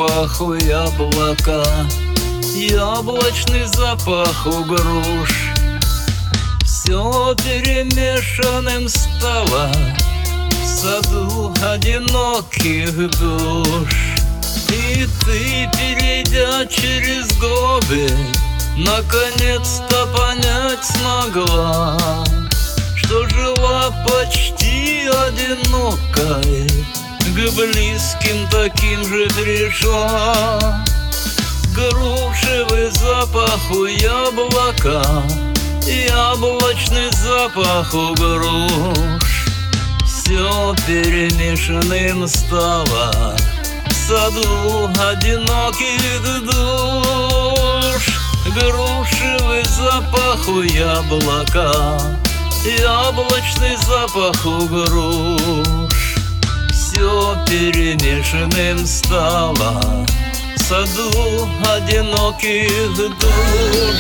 запаху яблока, яблочный запах у груш. Все перемешанным стало в саду одиноких душ. И ты, перейдя через годы, наконец-то понять смогла, что жила почти одинокой, к близким таким же пришла. Грушевый запах у яблока, яблочный запах у груш. Все перемешанным стало в саду одиноких душ. Грушевый запах у яблока, яблочный запах у груш. Все перемешанным стало в саду одиноких душ.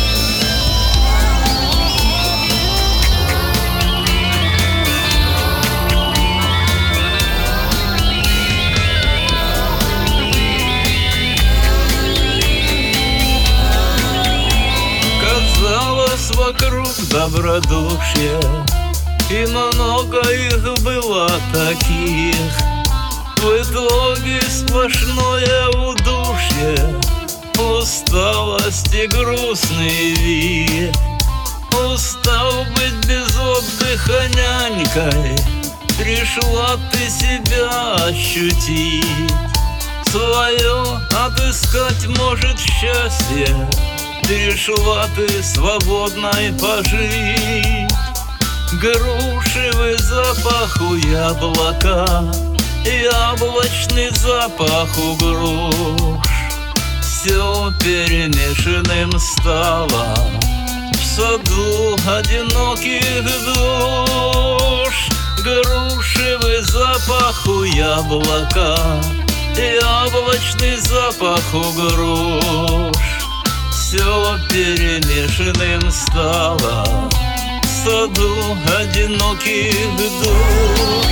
Казалось, вокруг добродушие, и много их было таких. В итоге сплошное удушье, усталость и грустный вид. Устав быть без отдыха нянькой, пришла ты себя ощутить. Свое отыскать может счастье, пришла ты свободной пожить. Грушевый запах у яблока, яблочный запах у груш. Все перемешанным стало в саду одиноких душ. Грушевый запах у яблока, яблочный запах у груш. Все перемешанным стало в саду одиноких душ.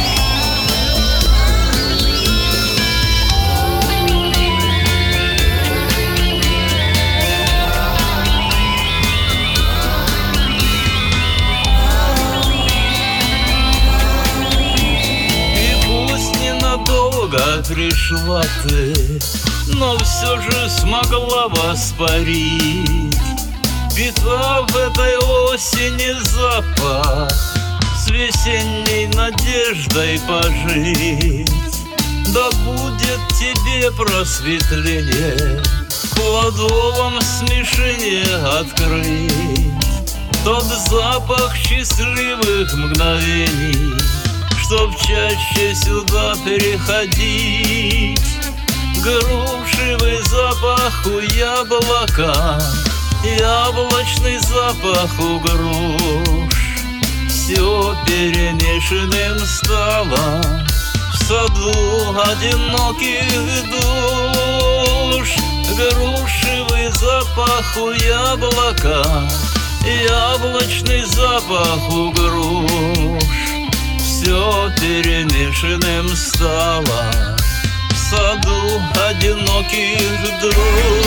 Долго пришла ты, но все же смогла воспарить. Витал в этой осени запах, с весенней надеждой пожить. Да будет тебе просветление, в плодовом смешении открыть тот запах счастливых мгновений, чтоб чаще сюда переходить. Грушевый запах у яблока, яблочный запах у груш. Все перемешанным стало в саду одиноких душ. Грушевый запах у яблока, яблочный запах у груш. Все перемешанным стало в саду одиноких душ.